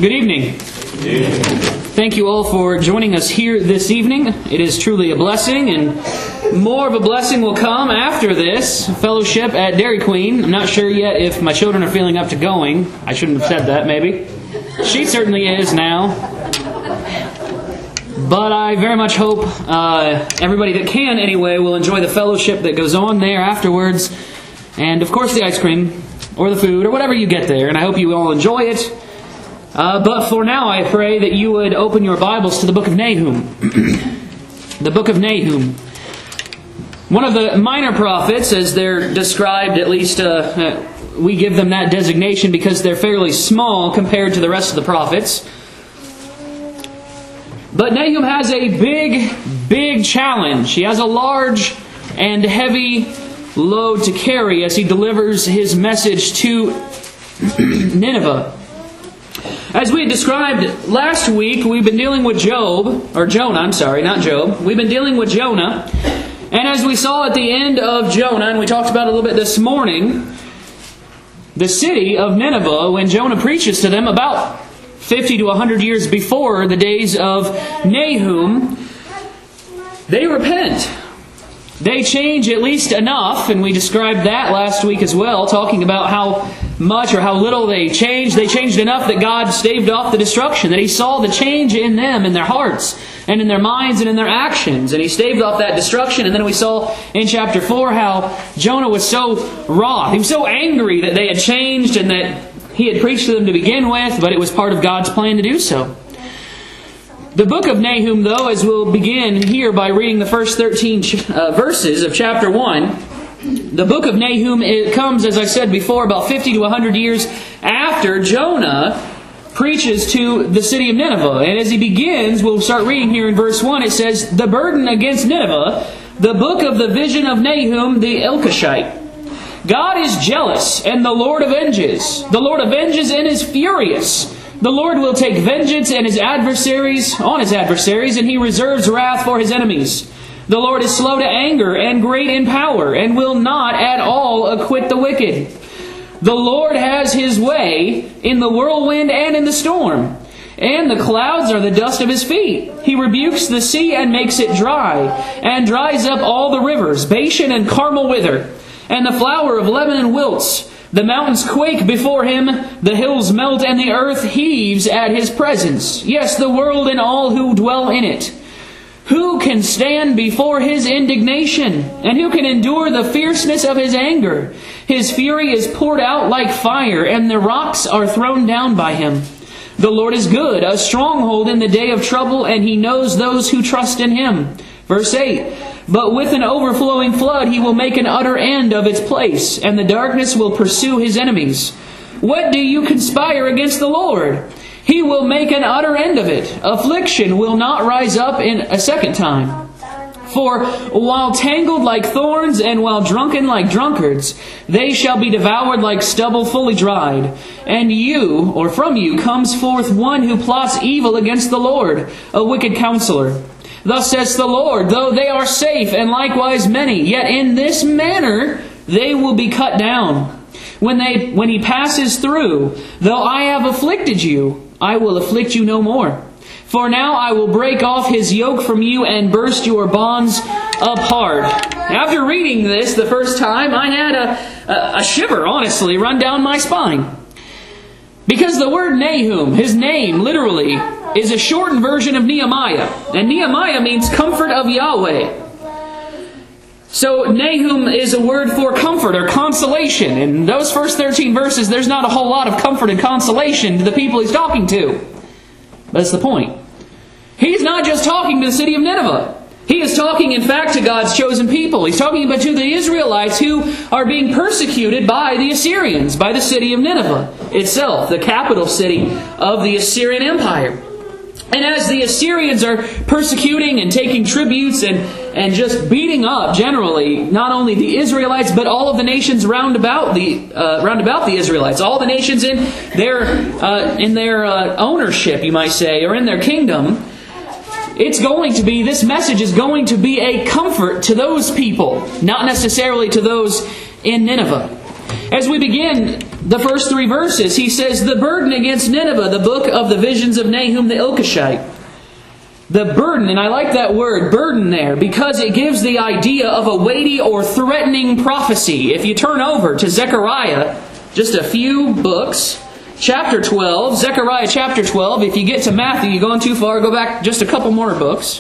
Good evening. Thank you all for joining us here this evening. It is truly a blessing, and more of a blessing will come after this fellowship at Dairy Queen. I'm not sure yet if my children are feeling up to going. I shouldn't have said that, maybe. She certainly is now. But I very much hope everybody that can, anyway, will enjoy the fellowship that goes on there afterwards. And, of course, the ice cream, or the food, or whatever you get there. And I hope you all enjoy it. But for now, I pray that you would open your Bibles to the book of Nahum. The book of Nahum. One of the minor prophets, as they're described, at least we give them that designation because they're fairly small compared to the rest of the prophets. But Nahum has a big challenge. He has a large and heavy load to carry as he delivers his message to Nineveh. As we had described last week, we've been dealing with Jonah. We've been dealing with Jonah. And as we saw at the end of Jonah, and we talked about it a little bit this morning, the city of Nineveh, when Jonah preaches to them about 50 to 100 years before the days of Nahum, they repent. They change at least enough, and we described that last week as well, talking about how much or how little they changed. They changed enough that God staved off the destruction, that He saw the change in them, in their hearts, and in their minds, and in their actions. And He staved off that destruction. And then we saw in chapter 4 how Jonah was so wroth. He was so angry that they had changed and that he had preached to them to begin with, but it was part of God's plan to do so. The book of Nahum, though, as we'll begin here by reading the first 13 verses of chapter 1, the book of Nahum, it comes, as I said before, about 50 to 100 years after Jonah preaches to the city of Nineveh. And as he begins, we'll start reading here in verse 1, it says, "The burden against Nineveh, the book of the vision of Nahum the Elkoshite. God is jealous, and the Lord avenges. The Lord avenges and is furious. The Lord will take vengeance on his adversaries, and He reserves wrath for His enemies. The Lord is slow to anger and great in power, and will not at all acquit the wicked. The Lord has His way in the whirlwind and in the storm, and the clouds are the dust of His feet. He rebukes the sea and makes it dry, and dries up all the rivers. Bashan and Carmel wither, and the flower of Lebanon wilts. The mountains quake before Him, the hills melt, and the earth heaves at His presence. Yes, the world and all who dwell in it. Who can stand before His indignation? And who can endure the fierceness of His anger? His fury is poured out like fire, and the rocks are thrown down by Him. The Lord is good, a stronghold in the day of trouble, and He knows those who trust in Him." Verse 8, "But with an overflowing flood He will make an utter end of its place, and the darkness will pursue His enemies. What do you conspire against the Lord? He will make an utter end of it. Affliction will not rise up in a second time. For while tangled like thorns and while drunken like drunkards, they shall be devoured like stubble fully dried. And from you comes forth one who plots evil against the Lord, a wicked counselor. Thus says the Lord, though they are safe and likewise many, yet in this manner they will be cut down. When He passes through, though I have afflicted you, I will afflict you no more. For now I will break off His yoke from you and burst your bonds apart." After reading this the first time, I had a shiver, honestly, run down my spine. Because the word Nahum, his name, literally, is a shortened version of Nehemiah. And Nehemiah means comfort of Yahweh. So Nahum is a word for comfort or consolation. In those first 13 verses, there's not a whole lot of comfort and consolation to the people he's talking to. That's the point. He's not just talking to the city of Nineveh. He is talking, in fact, to God's chosen people. He's talking about to the Israelites who are being persecuted by the Assyrians, by the city of Nineveh itself, the capital city of the Assyrian Empire. And as the Assyrians are persecuting and taking tributes and just beating up, generally, not only the Israelites, but all of the nations round about the Israelites, all the nations in their ownership, you might say, or in their kingdom, this message is going to be a comfort to those people, not necessarily to those in Nineveh. As we begin the first 3 verses. He says, the burden against Nineveh, the book of the visions of Nahum the Elkoshite. The burden, and I like that word, burden there, because it gives the idea of a weighty or threatening prophecy. If you turn over to Zechariah, just a few books, chapter 12, Zechariah chapter 12. If you get to Matthew, you're going too far, go back just a couple more books.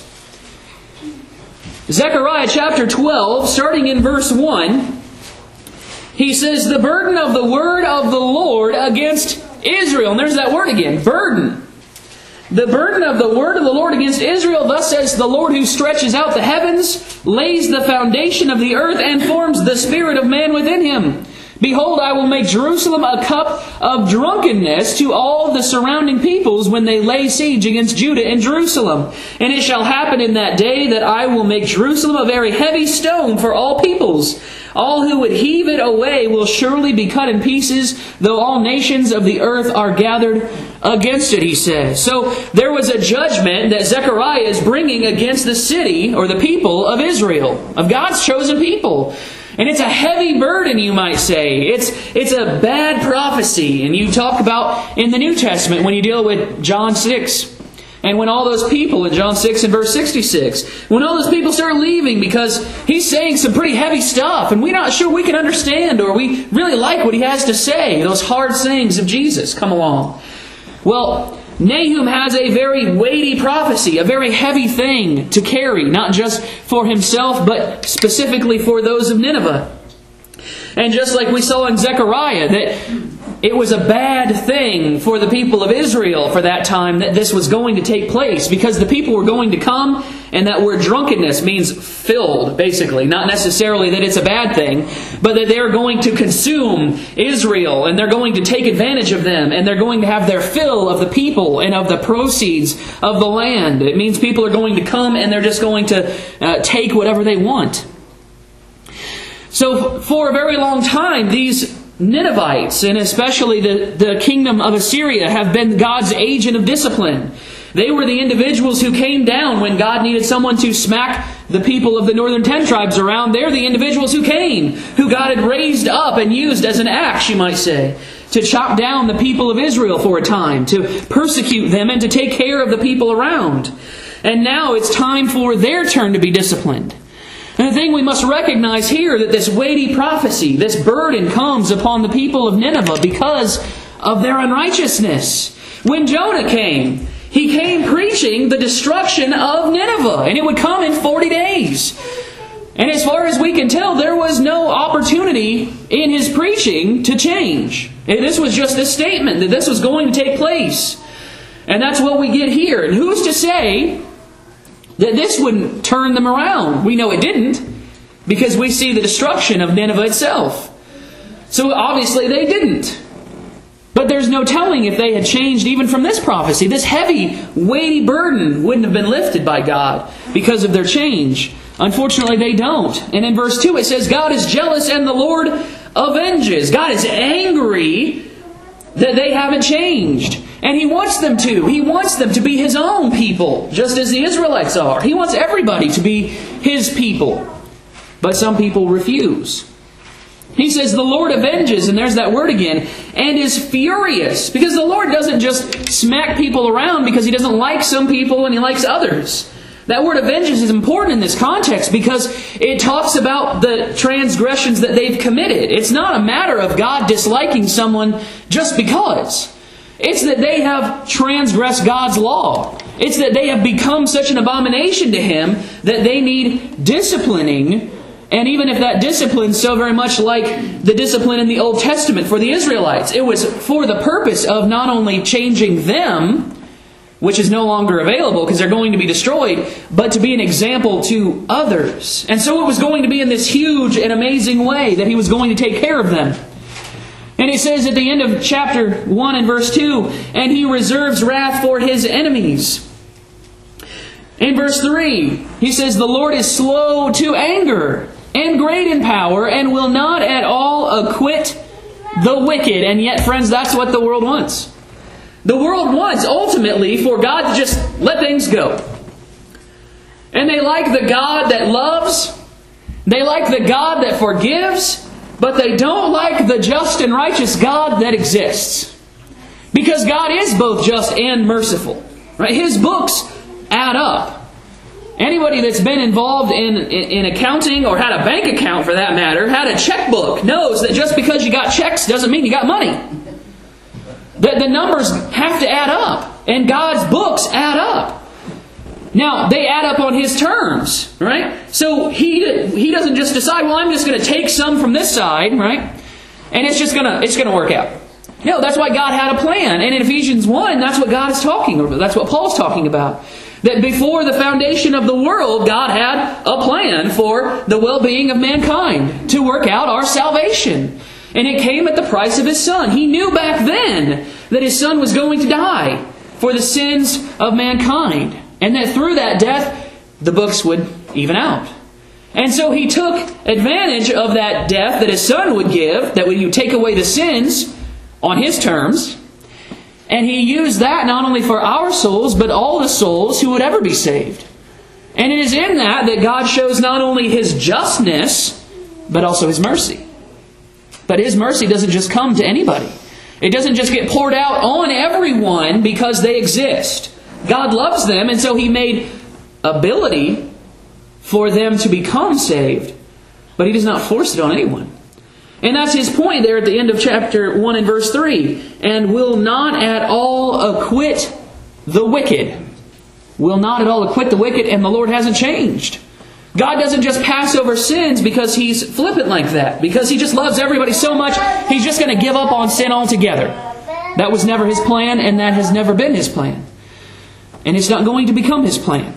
Zechariah chapter 12, starting in verse 1, he says, the burden of the word of the Lord against Israel. And there's that word again, burden. The burden of the word of the Lord against Israel. Thus says the Lord who stretches out the heavens, lays the foundation of the earth, and forms the spirit of man within him. Behold, I will make Jerusalem a cup of drunkenness to all the surrounding peoples when they lay siege against Judah and Jerusalem. And it shall happen in that day that I will make Jerusalem a very heavy stone for all peoples. All who would heave it away will surely be cut in pieces, though all nations of the earth are gathered against it, he says. So there was a judgment that Zechariah is bringing against the city or the people of Israel, of God's chosen people. And it's a heavy burden, you might say. It's a bad prophecy. And you talk about in the New Testament when you deal with John 6. And when all those people in John 6 and verse 66, when all those people start leaving because he's saying some pretty heavy stuff and we're not sure we can understand or we really like what he has to say, those hard sayings of Jesus come along. Well, Nahum has a very weighty prophecy, a very heavy thing to carry, not just for himself, but specifically for those of Nineveh. And just like we saw in Zechariah, that it was a bad thing for the people of Israel for that time that this was going to take place, because the people were going to come, and that word drunkenness means filled, basically. Not necessarily that it's a bad thing, but that they're going to consume Israel, and they're going to take advantage of them, and they're going to have their fill of the people and of the proceeds of the land. It means people are going to come, and they're just going to take whatever they want. So for a very long time, these Ninevites, and especially the kingdom of Assyria, have been God's agent of discipline. They were the individuals who came down when God needed someone to smack the people of the northern 10 tribes around. They're the individuals who came, who God had raised up and used as an axe, you might say, to chop down the people of Israel for a time, to persecute them and to take care of the people around. And now it's time for their turn to be disciplined. And the thing we must recognize here, that this weighty prophecy, this burden comes upon the people of Nineveh because of their unrighteousness. When Jonah came, he came preaching the destruction of Nineveh, and it would come in 40 days. And as far as we can tell, there was no opportunity in his preaching to change. And this was just a statement that this was going to take place. And that's what we get here. And who's to say that this wouldn't turn them around? We know it didn't, because we see the destruction of Nineveh itself. So obviously they didn't. But there's no telling if they had changed even from this prophecy. This heavy, weighty burden wouldn't have been lifted by God because of their change. Unfortunately, they don't. And in verse 2 it says, God is jealous and the Lord avenges. God is angry that they haven't changed. And He wants them to. He wants them to be His own people, just as the Israelites are. He wants everybody to be His people. But some people refuse. He says the Lord avenges, and there's that word again, and is furious. Because the Lord doesn't just smack people around because He doesn't like some people and He likes others. That word avenges is important in this context because it talks about the transgressions that they've committed. It's not a matter of God disliking someone just because. It's that they have transgressed God's law. It's that they have become such an abomination to Him that they need disciplining. And even if that discipline is so very much like the discipline in the Old Testament for the Israelites, it was for the purpose of not only changing them, which is no longer available because they're going to be destroyed, but to be an example to others. And so it was going to be in this huge and amazing way that He was going to take care of them. And He says at the end of chapter 1 and verse 2, and He reserves wrath for His enemies. In verse 3, He says, the Lord is slow to anger and great in power and will not at all acquit the wicked. And yet, friends, that's what the world wants. The world wants, ultimately, for God to just let things go. And they like the God that loves. They like the God that forgives. but they don't like the just and righteous God that exists. Because God is both just and merciful. Right? His books add up. Anybody that's been involved in accounting, or had a bank account for that matter, had a checkbook, knows that just because you got checks doesn't mean you got money. The numbers have to add up. And God's books add up. Now, they add up on His terms, right? So He doesn't just decide, well, I'm just going to take some from this side, right? And it's going to work out. No, that's why God had a plan. And in Ephesians 1, that's what God is talking about. That's what Paul's talking about. That before the foundation of the world, God had a plan for the well-being of mankind, to work out our salvation. And it came at the price of His Son. He knew back then that His Son was going to die for the sins of mankind. And that through that death, the books would even out. And so He took advantage of that death that His Son would give, that would take away the sins on His terms. And He used that not only for our souls, but all the souls who would ever be saved. And it is in that God shows not only His justness, but also His mercy. But His mercy doesn't just come to anybody. It doesn't just get poured out on everyone because they exist. God loves them, and so He made ability for them to become saved. But He does not force it on anyone. And that's His point there at the end of chapter 1 and verse 3. And will not at all acquit the wicked. Will not at all acquit the wicked, and the Lord hasn't changed. God doesn't just pass over sins because He's flippant like that. Because He just loves everybody so much, He's just going to give up on sin altogether. That was never His plan, and that has never been His plan. And it's not going to become His plan.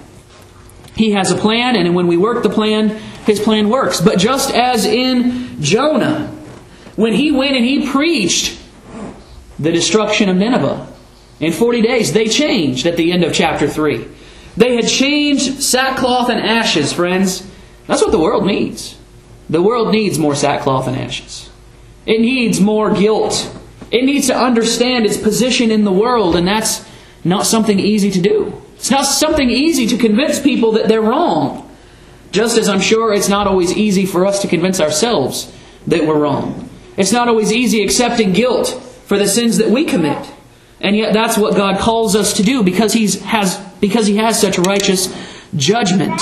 He has a plan, and when we work the plan, His plan works. But just as in Jonah, when he went and he preached the destruction of Nineveh, in 40 days they changed at the end of chapter 3. They had changed sackcloth and ashes, friends. That's what the world needs. The world needs more sackcloth and ashes. It needs more guilt. It needs to understand its position in the world, and that's not something easy to do. It's not something easy to convince people that they're wrong. Just as I'm sure it's not always easy for us to convince ourselves that we're wrong. It's not always easy accepting guilt for the sins that we commit. And yet that's what God calls us to do because He has such righteous judgment.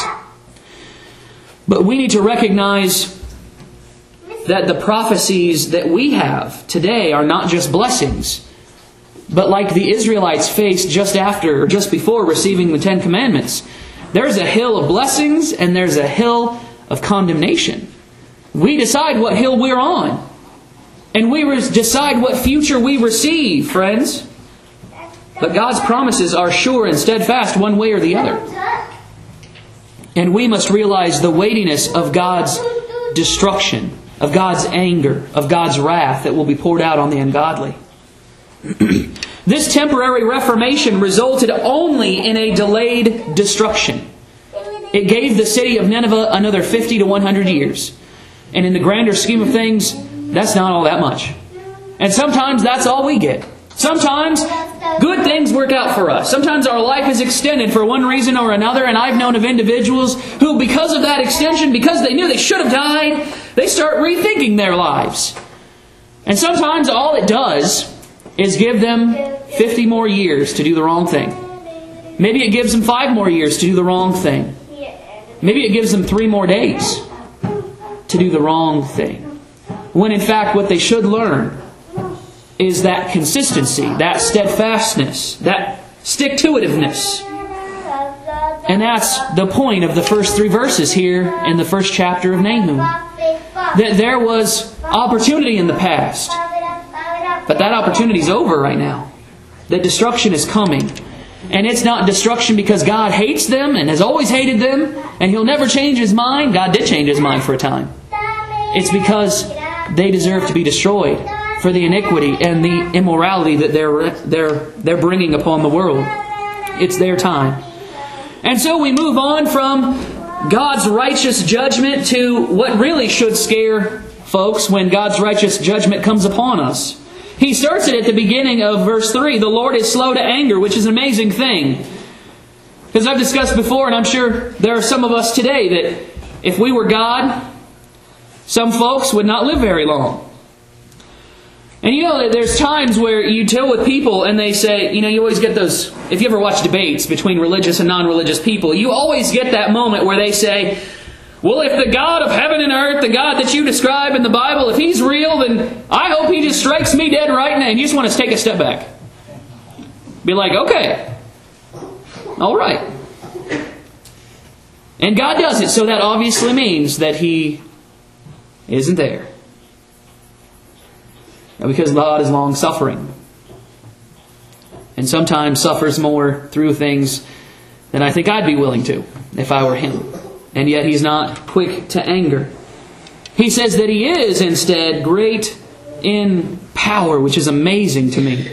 But we need to recognize that the prophecies that we have today are not just blessings, but like the Israelites faced just after or just before receiving the Ten Commandments. There's a hill of blessings and there's a hill of condemnation. We decide what hill we're on. And we decide what future we receive, friends. But God's promises are sure and steadfast one way or the other. And we must realize the weightiness of God's destruction, of God's anger, of God's wrath that will be poured out on the ungodly. This temporary reformation resulted only in a delayed destruction. It gave the city of Nineveh another 50 to 100 years. And in the grander scheme of things, that's not all that much. And sometimes that's all we get. Sometimes good things work out for us. Sometimes our life is extended for one reason or another. And I've known of individuals who, because of that extension, because they knew they should have died, they start rethinking their lives. And sometimes all it does is give them 50 more years to do the wrong thing. Maybe it gives them 5 more years to do the wrong thing. Maybe it gives them 3 more days to do the wrong thing. When in fact what they should learn is that consistency, that steadfastness, that stick-to-itiveness. And that's the point of the first 3 verses here in the first chapter of Nahum. That there was opportunity in the past, but that opportunity is over right now. That destruction is coming. And it's not destruction because God hates them and has always hated them, and He'll never change His mind. God did change His mind for a time. It's because they deserve to be destroyed for the iniquity and the immorality that they're bringing upon the world. It's their time. And so we move on from God's righteous judgment to what really should scare folks when God's righteous judgment comes upon us. He starts it at the beginning of verse 3. The Lord is slow to anger, which is an amazing thing. Because I've discussed before, and I'm sure there are some of us today, that if we were God, Some folks would not live very long. And you know that there's times where you deal with people and they say, you always get those, if you ever watch debates between religious and non-religious people, you always get that moment where they say, well, if the God of heaven and earth, the God that you describe in the Bible, if He's real, then I hope He just strikes me dead right now. And you just want to take a step back. Be like, okay, all right. And God does it, so that obviously means that He isn't there. Because God is long-suffering. And sometimes suffers more through things than I think I'd be willing to if I were Him. And yet He's not quick to anger. He says that He is instead great in power, which is amazing to me.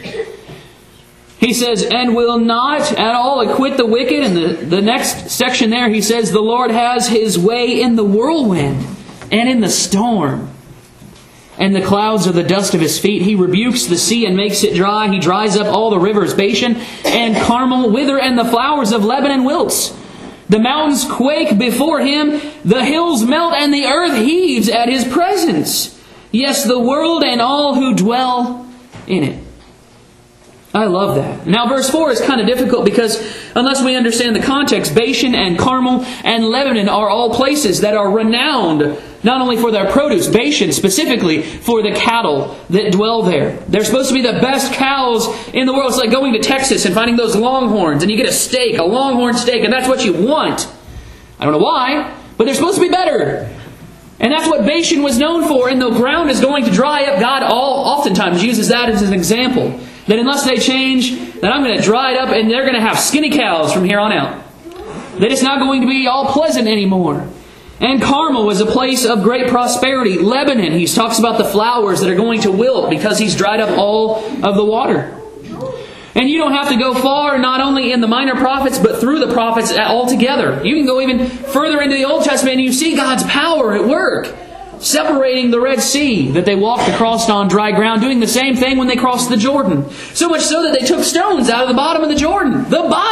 He says, and will not at all acquit the wicked. And the next section there, He says, the Lord has His way in the whirlwind and in the storm. And the clouds are the dust of His feet. He rebukes the sea and makes it dry. He dries up all the rivers. Bashan and Carmel wither, and the flowers of Lebanon wilts. The mountains quake before Him. The hills melt, and the earth heaves at His presence. Yes, the world and all who dwell in it. I love that. Now, verse 4 is kind of difficult because unless we understand the context, Bashan and Carmel and Lebanon are all places that are renowned not only for their produce, Bashan specifically for the cattle that dwell there. They're supposed to be the best cows in the world. It's like going to Texas and finding those longhorns, and you get a steak, a longhorn steak, and that's what you want. I don't know why, but they're supposed to be better. And that's what Bashan was known for, and the ground is going to dry up. God oftentimes uses that as an example. That unless they change, that I'm going to dry it up and they're going to have skinny cows from here on out. That it's not going to be all pleasant anymore. And Carmel was a place of great prosperity. Lebanon, He talks about the flowers that are going to wilt because He's dried up all of the water. And you don't have to go far, not only in the minor prophets, but through the prophets altogether. You can go even further into the Old Testament and you see God's power at work. Separating the Red Sea that they walked across on dry ground, doing the same thing when they crossed the Jordan. So much so that they took stones out of the bottom of the Jordan,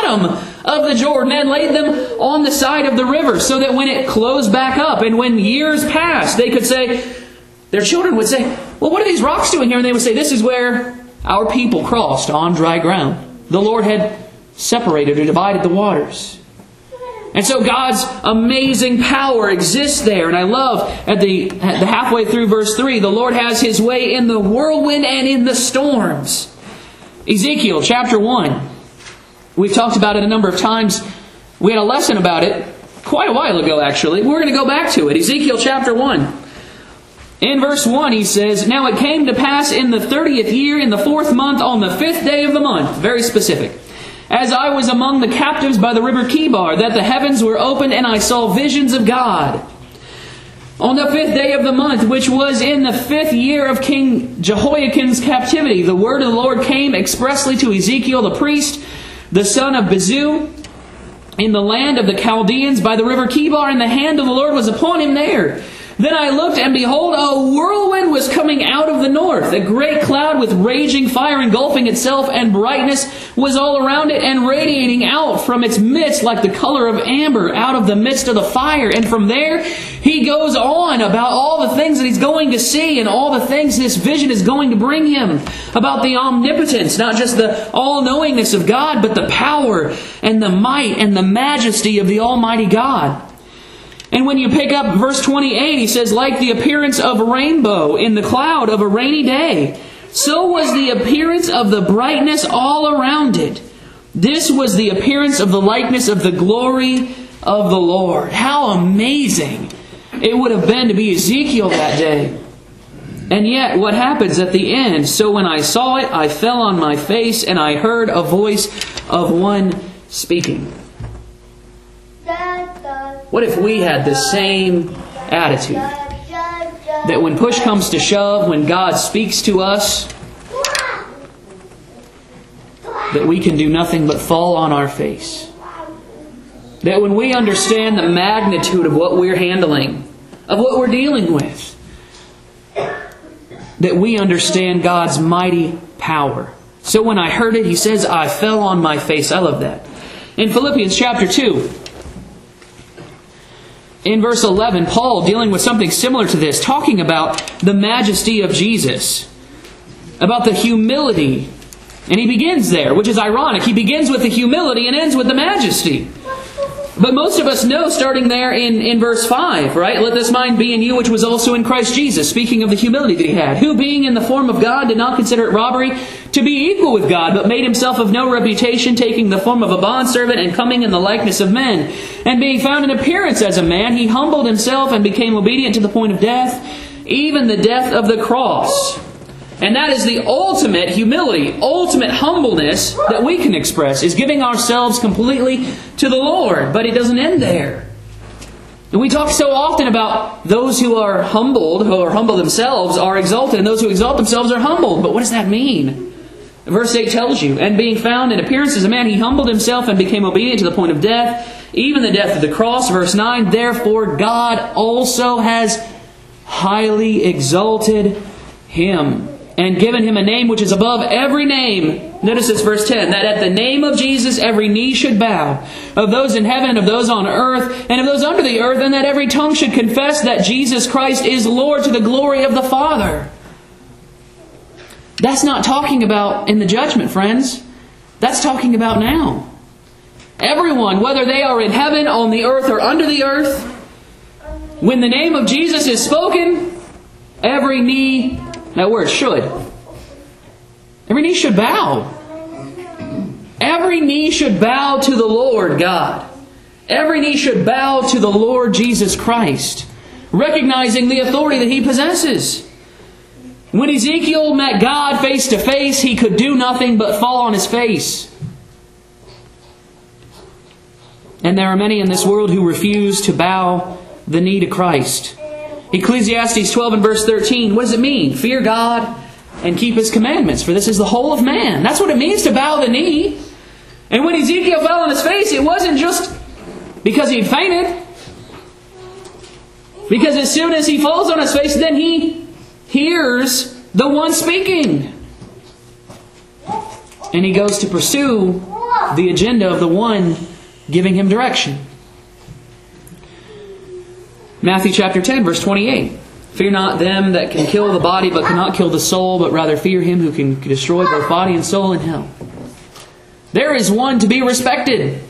and laid them on the side of the river, so that when it closed back up and when years passed, they could say, their children would say, well, what are these rocks doing here? And they would say, this is where our people crossed on dry ground. The Lord had separated or divided the waters. And so God's amazing power exists there. And I love at the halfway through verse 3, the Lord has His way in the whirlwind and in the storms. Ezekiel chapter 1. We've talked about it a number of times. We had a lesson about it quite a while ago, actually. We're going to go back to it. Ezekiel chapter 1. In verse 1 he says, now it came to pass in the 30th year, in the 4th month, on the 5th day of the month. Very specific. As I was among the captives by the river Chebar, that the heavens were opened, and I saw visions of God. On the 5th day of the month, which was in the 5th year of King Jehoiakim's captivity, the word of the Lord came expressly to Ezekiel the priest, the son of Bezu, in the land of the Chaldeans by the river Chebar, and the hand of the Lord was upon him there. Then I looked, and behold, a whirlwind was coming out of the north. A great cloud with raging fire engulfing itself, and brightness was all around it, and radiating out from its midst like the color of amber out of the midst of the fire. And from there, he goes on about all the things that he's going to see, and all the things this vision is going to bring him. About the omnipotence, not just the all-knowingness of God, but the power and the might and the majesty of the Almighty God. And when you pick up verse 28, he says, like the appearance of a rainbow in the cloud of a rainy day, so was the appearance of the brightness all around it. This was the appearance of the likeness of the glory of the Lord. How amazing it would have been to be Ezekiel that day. And yet, what happens at the end? So when I saw it, I fell on my face, and I heard a voice of one speaking. What if we had the same attitude? That when push comes to shove, when God speaks to us, that we can do nothing but fall on our face. That when we understand the magnitude of what we're handling, of what we're dealing with, that we understand God's mighty power. So when I heard it, he says, I fell on my face. I love that. In Philippians chapter 2, in verse 11, Paul dealing with something similar to this, talking about the majesty of Jesus, about the humility. And he begins there, which is ironic. He begins with the humility and ends with the majesty. But most of us know, starting there in verse 5, right? Let this mind be in you, which was also in Christ Jesus, speaking of the humility that he had, who being in the form of God did not consider it robbery to be equal with God, but made himself of no reputation, taking the form of a bondservant and coming in the likeness of men. And being found in appearance as a man, he humbled himself and became obedient to the point of death, even the death of the cross. And that is the ultimate humility, ultimate humbleness that we can express, is giving ourselves completely to the Lord. But it doesn't end there. And we talk so often about those who are humble themselves, are exalted, and those who exalt themselves are humbled. But what does that mean? Verse 8 tells you, and being found in appearance as a man, he humbled himself and became obedient to the point of death, even the death of the cross. Verse 9, therefore God also has highly exalted him, and given him a name which is above every name. Notice this, verse 10. That at the name of Jesus every knee should bow, of those in heaven, of those on earth, and of those under the earth, and that every tongue should confess that Jesus Christ is Lord, to the glory of the Father. That's not talking about in the judgment, friends. That's talking about now. Everyone, whether they are in heaven, on the earth, or under the earth, when the name of Jesus is spoken, every knee, that word should. Every knee should bow. Every knee should bow to the Lord God. Every knee should bow to the Lord Jesus Christ, recognizing the authority that He possesses. When Ezekiel met God face to face, he could do nothing but fall on his face. And there are many in this world who refuse to bow the knee to Christ. Ecclesiastes 12 and verse 13, what does it mean? Fear God and keep His commandments, for this is the whole of man. That's what it means to bow the knee. And when Ezekiel fell on his face, it wasn't just because he fainted. Because as soon as he falls on his face, then he hears the one speaking. And he goes to pursue the agenda of the one giving him direction. Matthew chapter 10, verse 28. Fear not them that can kill the body, but cannot kill the soul, but rather fear Him who can destroy both body and soul in hell. There is one to be respected.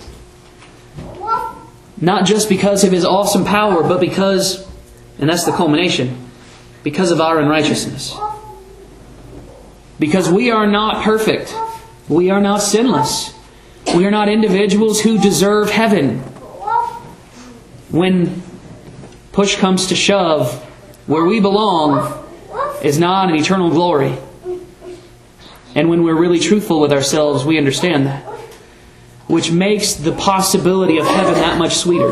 Not just because of His awesome power, but because, and that's the culmination, because of our unrighteousness. Because we are not perfect. We are not sinless. We are not individuals who deserve heaven. When push comes to shove, where we belong is not an eternal glory. And when we're really truthful with ourselves, we understand that. Which makes the possibility of heaven that much sweeter.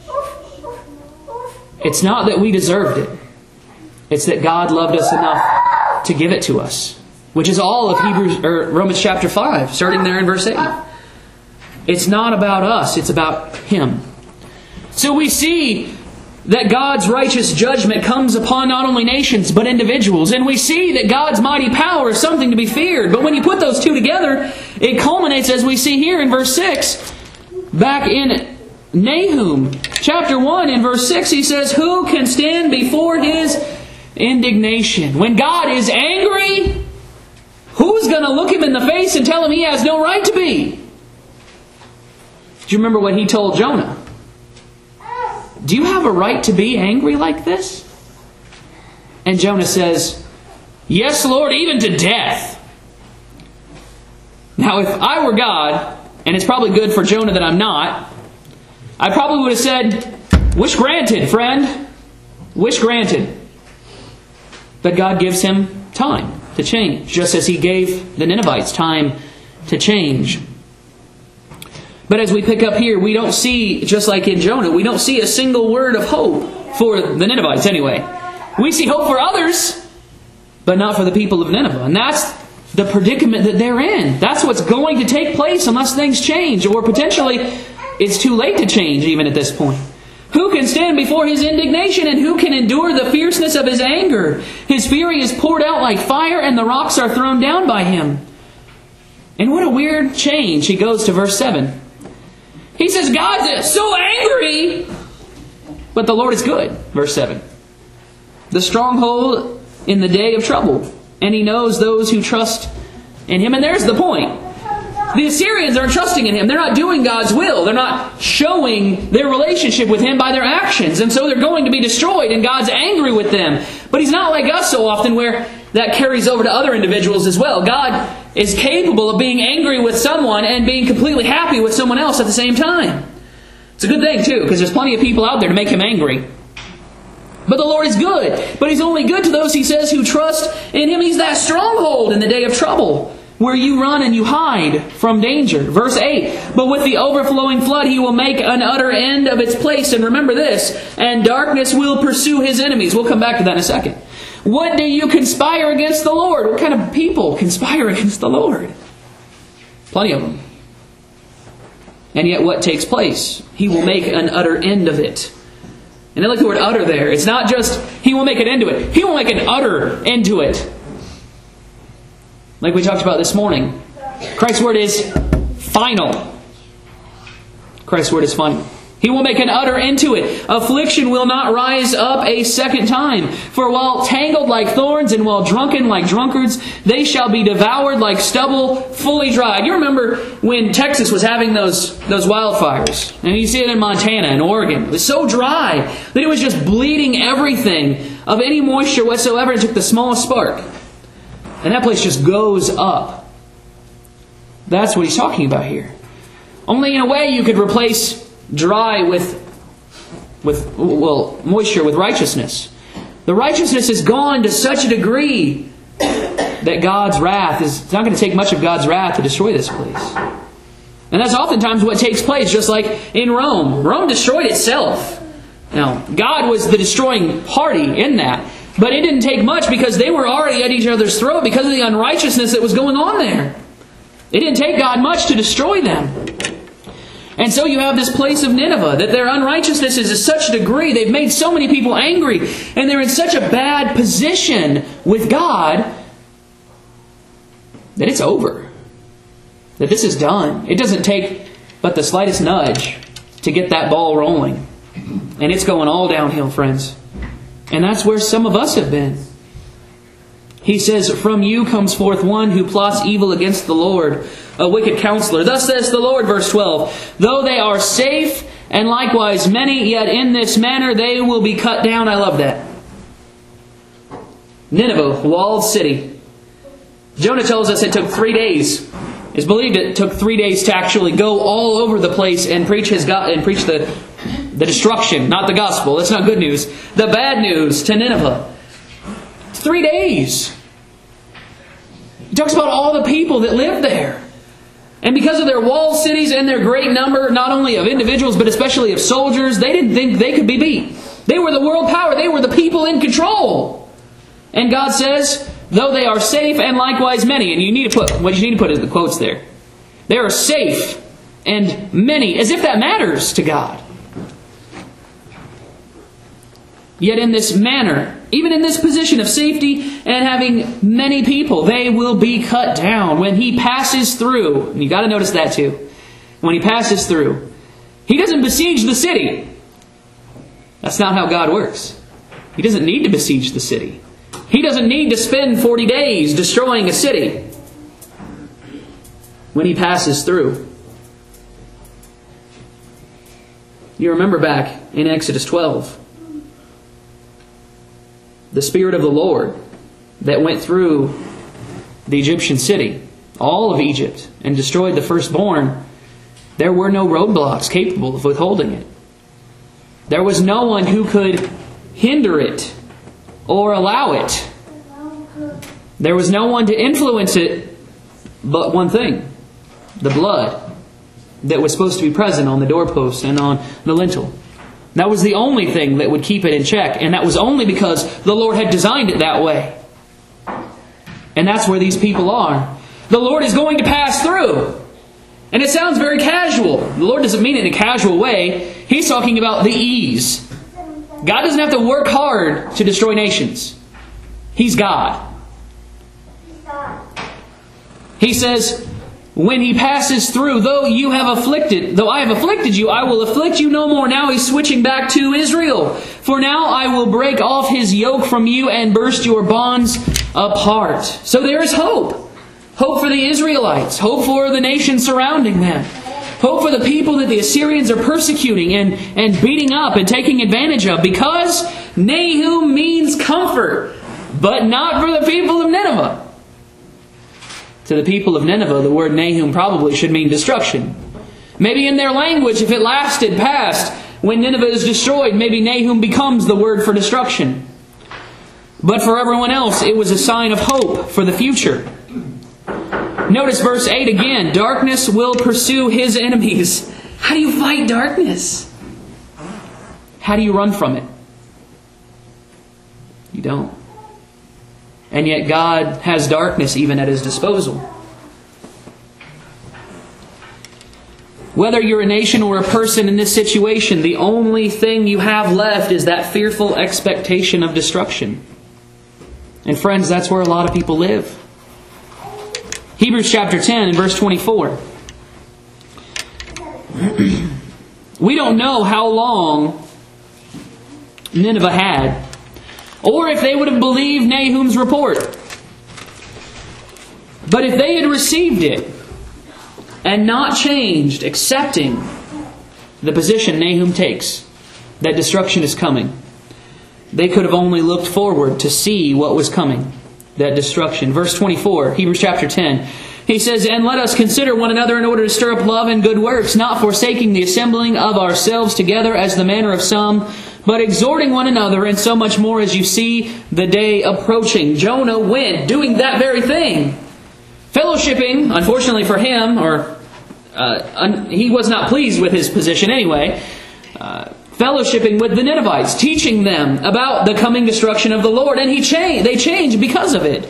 It's not that we deserved it. It's that God loved us enough to give it to us. Which is all of Romans chapter 5, starting there in verse 8. It's not about us, it's about Him. So we see that God's righteous judgment comes upon not only nations, but individuals. And we see that God's mighty power is something to be feared. But when you put those two together, it culminates, as we see here in verse 6, back in Nahum chapter 1, in verse 6, he says, who can stand before His indignation? When God is angry, who's going to look Him in the face and tell Him He has no right to be? Do you remember what He told Jonah? Do you have a right to be angry like this? And Jonah says, yes, Lord, even to death. Now, if I were God, and it's probably good for Jonah that I'm not, I probably would have said, wish granted, friend. Wish granted. But God gives him time to change, just as He gave the Ninevites time to change. But as we pick up here, we don't see, just like in Jonah, we don't see a single word of hope for the Ninevites anyway. We see hope for others, but not for the people of Nineveh. And that's the predicament that they're in. That's what's going to take place unless things change, or potentially it's too late to change even at this point. Who can stand before His indignation, and who can endure the fierceness of His anger? His fury is poured out like fire, and the rocks are thrown down by Him. And what a weird change. He goes to verse 7. He says, God's so angry but the Lord is good. Verse 7. The stronghold in the day of trouble, and He knows those who trust in Him. And there's the point. The Assyrians aren't trusting in Him. They're not doing God's will. They're not showing their relationship with Him by their actions. And so they're going to be destroyed, and God's angry with them. But He's not like us so often where that carries over to other individuals as well. God is capable of being angry with someone and being completely happy with someone else at the same time. It's a good thing too, because there's plenty of people out there to make Him angry. But the Lord is good. But He's only good to those, He says, who trust in Him. He's that stronghold in the day of trouble, where you run and you hide from danger. Verse 8, but with the overflowing flood He will make an utter end of its place. And remember this, and darkness will pursue His enemies. We'll come back to that in a second. What do you conspire against the Lord? What kind of people conspire against the Lord? Plenty of them. And yet what takes place? He will make an utter end of it. And I like the word utter there. It's not just He will make an end to it. He will make an utter end to it. Like we talked about this morning. Christ's word is final. Christ's word is final. He will make an utter end to it. Affliction will not rise up a second time. For while tangled like thorns and while drunken like drunkards, they shall be devoured like stubble, fully dried. You remember when Texas was having those wildfires. And you see it in Montana and Oregon. It was so dry that it was just bleeding everything of any moisture whatsoever. It took the smallest spark. And that place just goes up. That's what He's talking about here. Only in a way you could replace dry with moisture with righteousness. The righteousness is gone to such a degree that God's wrath is... It's not going to take much of God's wrath to destroy this place. And that's oftentimes what takes place, just like in Rome. Rome destroyed itself. Now, God was the destroying party in that. But it didn't take much because they were already at each other's throat because of the unrighteousness that was going on there. It didn't take God much to destroy them. And so you have this place of Nineveh, that their unrighteousness is to such a degree, they've made so many people angry, and they're in such a bad position with God, that it's over. That this is done. It doesn't take but the slightest nudge to get that ball rolling. And it's going all downhill, friends. And that's where some of us have been. He says, from you comes forth one who plots evil against the Lord, a wicked counselor. Thus says the Lord, verse 12, though they are safe, and likewise many, yet in this manner they will be cut down. I love that. Nineveh, walled city. Jonah tells us it took 3 days. It's believed it took 3 days to actually go all over the place and preach the destruction, not the gospel. That's not good news. The bad news to Nineveh. 3 days. He talks about all the people that lived there. And because of their walled cities and their great number, not only of individuals, but especially of soldiers, they didn't think they could be beat. They were the world power. They were the people in control. And God says, though they are safe and likewise many. And what you need to put is the quotes there. They are safe and many, as if that matters to God. Yet in this manner, even in this position of safety and having many people, they will be cut down when He passes through. And you've got to notice that too. When He passes through, He doesn't besiege the city. That's not how God works. He doesn't need to besiege the city. He doesn't need to spend 40 days destroying a city when He passes through. You remember back in Exodus 12, the Spirit of the Lord that went through the Egyptian city, all of Egypt, and destroyed the firstborn. There were no roadblocks capable of withholding it. There was no one who could hinder it or allow it. There was no one to influence it but one thing: the blood that was supposed to be present on the doorpost and on the lintel. That was the only thing that would keep it in check. And that was only because the Lord had designed it that way. And that's where these people are. The Lord is going to pass through. And it sounds very casual. The Lord doesn't mean it in a casual way. He's talking about the ease. God doesn't have to work hard to destroy nations. He's God. He says, when he passes through, though I have afflicted you, I will afflict you no more. Now he's switching back to Israel. For now I will break off his yoke from you and burst your bonds apart. So there is hope. Hope for the Israelites. Hope for the nation surrounding them. Hope for the people that the Assyrians are persecuting and beating up and taking advantage of. Because Nahum means comfort, but not for the people of Nineveh. To the people of Nineveh, the word Nahum probably should mean destruction. Maybe in their language, if it lasted past when Nineveh is destroyed, maybe Nahum becomes the word for destruction. But for everyone else, it was a sign of hope for the future. Notice verse 8 again. Darkness will pursue his enemies. How do you fight darkness? How do you run from it? You don't. And yet God has darkness even at His disposal. Whether you're a nation or a person in this situation, the only thing you have left is that fearful expectation of destruction. And friends, that's where a lot of people live. Hebrews chapter 10 and verse 24. We don't know how long Nineveh had, or if they would have believed Nahum's report. But if they had received it and not changed, accepting the position Nahum takes, that destruction is coming, they could have only looked forward to see what was coming, that destruction. Verse 24, Hebrews chapter 10. He says, "And let us consider one another in order to stir up love and good works, not forsaking the assembling of ourselves together as the manner of some, but exhorting one another, and so much more as you see the day approaching." Jonah went doing that very thing. Fellowshipping, unfortunately for him, he was not pleased with his position anyway, fellowshipping with the Ninevites, teaching them about the coming destruction of the Lord, and they changed because of it.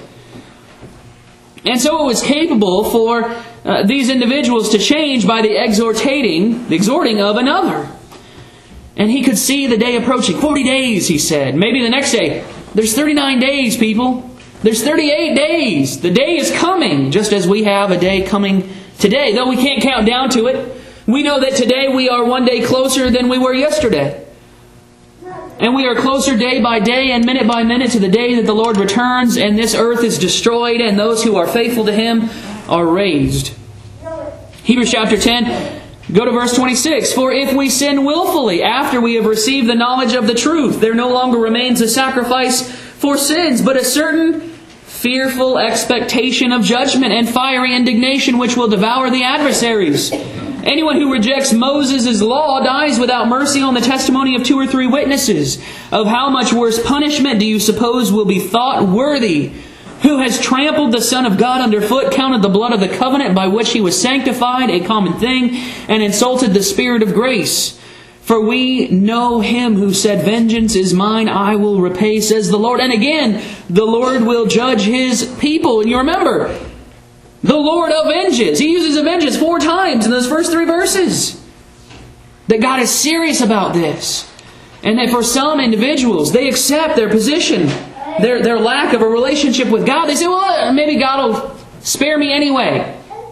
And so it was capable for these individuals to change by the exhorting of another. And he could see the day approaching. 40 days, he said. Maybe the next day. There's 39 days, people. There's 38 days. The day is coming, just as we have a day coming today. Though we can't count down to it, we know that today we are one day closer than we were yesterday. And we are closer day by day and minute by minute to the day that the Lord returns and this earth is destroyed and those who are faithful to Him are raised. Hebrews chapter 10, go to verse 26. "For if we sin willfully after we have received the knowledge of the truth, there no longer remains a sacrifice for sins, but a certain fearful expectation of judgment and fiery indignation which will devour the adversaries. Anyone who rejects Moses' law dies without mercy on the testimony of 2 or 3 witnesses. Of how much worse punishment do you suppose will be thought worthy? Who has trampled the Son of God underfoot, counted the blood of the covenant by which He was sanctified a common thing, and insulted the Spirit of grace? For we know Him who said, 'Vengeance is mine, I will repay, says the Lord.' And again, the Lord will judge His people." And you remember, the Lord avenges. He uses vengeance 4 times in those first 3 verses. That God is serious about this. And that for some individuals, they accept their position, their lack of a relationship with God. They say, well, maybe God will spare me anyway.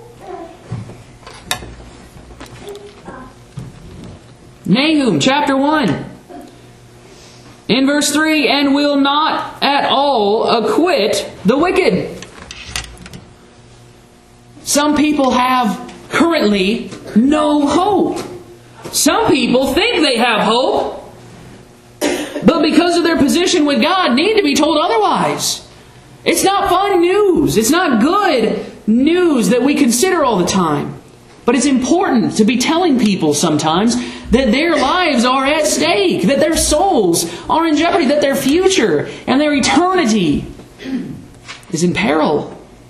Nahum chapter 1. In verse 3, "And will not at all acquit the wicked." Some people have currently no hope. Some people think they have hope, but because of their position with God, need to be told otherwise. It's not fun news. It's not good news that we consider all the time. But it's important to be telling people sometimes that their lives are at stake, that their souls are in jeopardy, that their future and their eternity is in peril.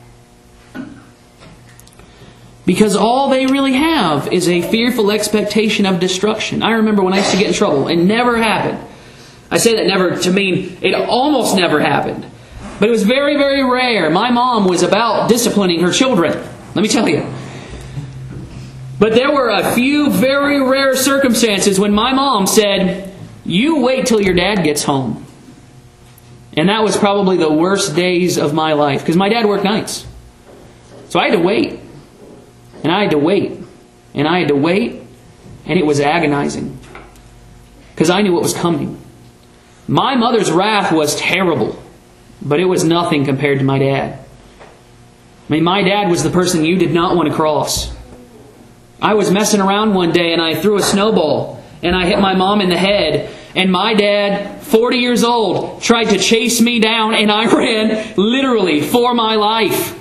Because all they really have is a fearful expectation of destruction. I remember when I used to get in trouble. It never happened. I say that never to mean it almost never happened. But it was very, very rare. My mom was about disciplining her children. Let me tell you. But there were a few very rare circumstances when my mom said, "You wait till your dad gets home." And that was probably the worst days of my life. Because my dad worked nights. So I had to wait. And I had to wait. And I had to wait. And it was agonizing. Because I knew what was coming. My mother's wrath was terrible. But it was nothing compared to my dad. I mean, my dad was the person you did not want to cross. I was messing around one day and I threw a snowball. And I hit my mom in the head. And my dad, 40 years old, tried to chase me down. And I ran literally for my life.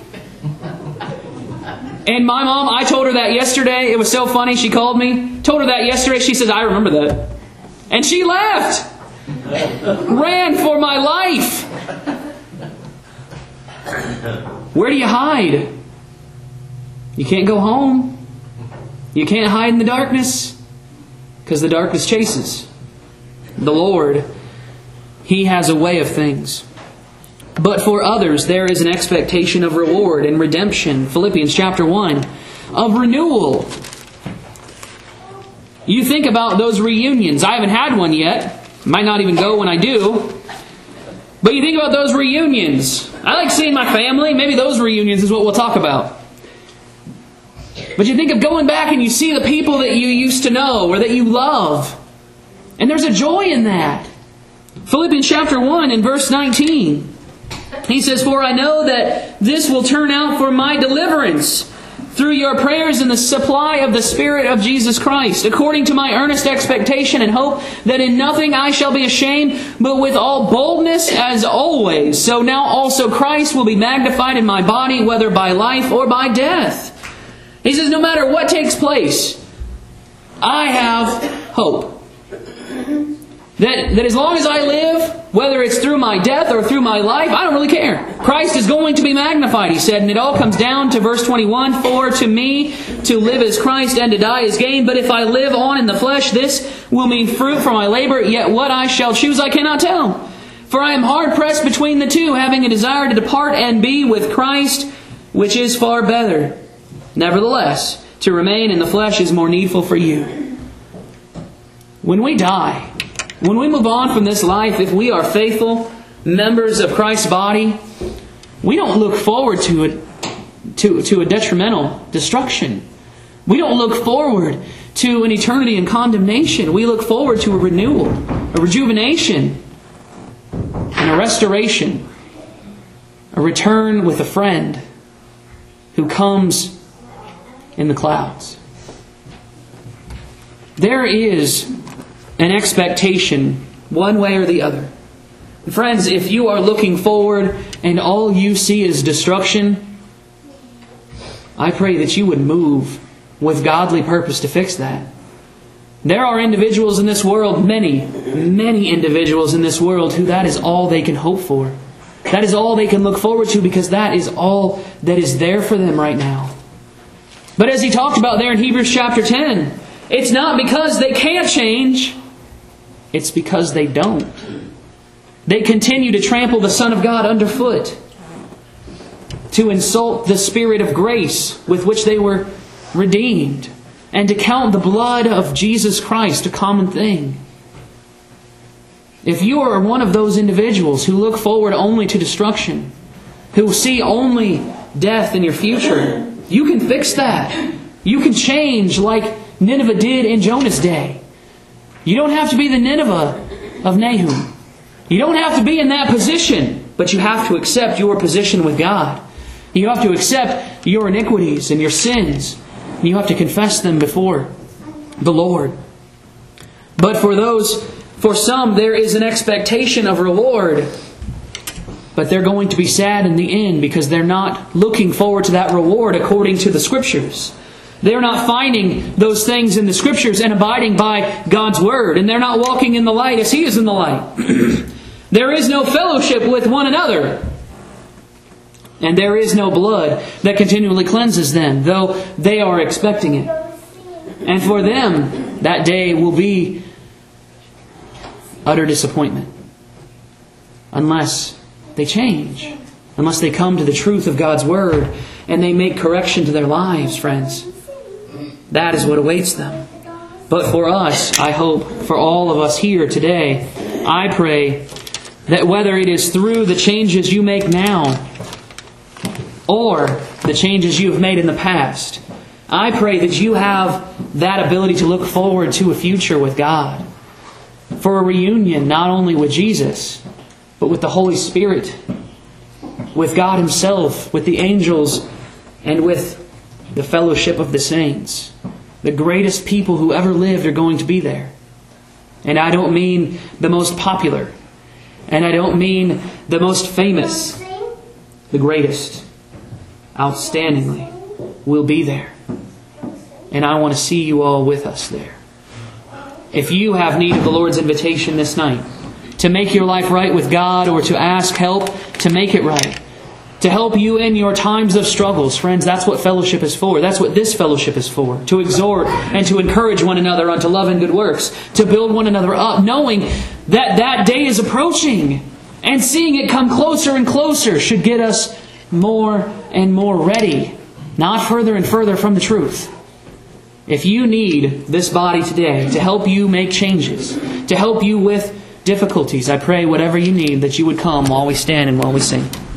And my mom, I told her that yesterday. It was so funny. She called me. Told her that yesterday. She says, I remember that. And she laughed. Ran for my life. Where do you hide? You can't go home. You can't hide in the darkness. Because the darkness chases. The Lord, He has a way of things. But for others, there is an expectation of reward and redemption. Philippians chapter 1. Of renewal. You think about those reunions. I haven't had one yet. Might not even go when I do. But you think about those reunions. I like seeing my family. Maybe those reunions is what we'll talk about. But you think of going back and you see the people that you used to know or that you love. And there's a joy in that. Philippians chapter 1 and verse 19. He says, For I know that this will turn out for my deliverance through your prayers and the supply of the Spirit of Jesus Christ, according to my earnest expectation and hope that in nothing I shall be ashamed, but with all boldness as always. So now also Christ will be magnified in my body, whether by life or by death. He says, no matter what takes place, I have hope. That as long as I live, whether it's through my death or through my life, I don't really care. Christ is going to be magnified, he said. And it all comes down to verse 21. For to me, to live is Christ and to die is gain. But if I live on in the flesh, this will mean fruit for my labor. Yet what I shall choose I cannot tell. For I am hard pressed between the two, having a desire to depart and be with Christ, which is far better. Nevertheless, to remain in the flesh is more needful for you. When we die, when we move on from this life, if we are faithful members of Christ's body, we don't look forward to a detrimental destruction. We don't look forward to an eternity in condemnation. We look forward to a renewal, a rejuvenation, and a restoration, a return with a friend who comes in the clouds. There is an expectation, one way or the other. Friends, if you are looking forward and all you see is destruction, I pray that you would move with godly purpose to fix that. There are individuals in this world, many individuals in this world, who that is all they can hope for. That is all they can look forward to, because that is all that is there for them right now. But as he talked about there in Hebrews chapter 10, it's not because they can't change. It's because they don't. They continue to trample the Son of God underfoot, to insult the Spirit of grace with which they were redeemed, and to count the blood of Jesus Christ a common thing. If you are one of those individuals who look forward only to destruction, who see only death in your future, you can fix that. You can change like Nineveh did in Jonah's day. You don't have to be the Nineveh of Nahum. You don't have to be in that position, but you have to accept your position with God. You have to accept your iniquities and your sins. And you have to confess them before the Lord. But for some, there is an expectation of reward. But they're going to be sad in the end because they're not looking forward to that reward according to the Scriptures. They're not finding those things in the Scriptures and abiding by God's Word. And they're not walking in the light as He is in the light. There is no fellowship with one another. And there is no blood that continually cleanses them, though they are expecting it. And for them, that day will be utter disappointment. Unless they change. Unless they come to the truth of God's Word and they make correction to their lives, friends. That is what awaits them. But for us, I hope, for all of us here today, I pray that whether it is through the changes you make now or the changes you have made in the past, I pray that you have that ability to look forward to a future with God. For a reunion not only with Jesus, but with the Holy Spirit, with God Himself, with the angels, and with the fellowship of the saints. The greatest people who ever lived are going to be there. And I don't mean the most popular. And I don't mean the most famous. The greatest, outstandingly, will be there. And I want to see you all with us there. If you have need of the Lord's invitation this night, to make your life right with God, or to ask help to make it right, to help you in your times of struggles, friends, that's what fellowship is for. That's what this fellowship is for. To exhort and to encourage one another unto love and good works. To build one another up, knowing that that day is approaching. And seeing it come closer and closer should get us more and more ready. Not further and further from the truth. If you need this body today to help you make changes, to help you with difficulties, I pray whatever you need that you would come while we stand and while we sing.